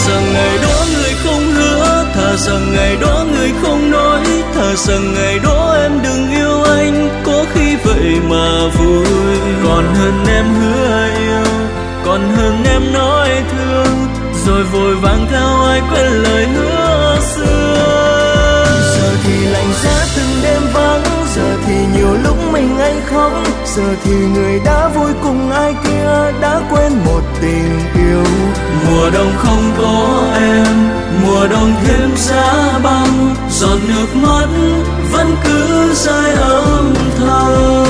rằng ngày đó người không hứa, thà rằng ngày đó người không nói, thà rằng ngày đó em đừng yêu anh, có khi vậy mà vui. Còn hơn em hứa yêu, còn hơn em nói thương, rồi vội vàng theo ai quên lời hứa xưa. Giờ thì lạnh giá từng đêm vắng, giờ thì nhiều lúc mình anh khóc, giờ thì người đã vui cùng ai kia đã quên một tình yêu. Mùa đông không có em, mùa đông thêm giá băng, giọt nước mắt vẫn cứ rơi âm thầm.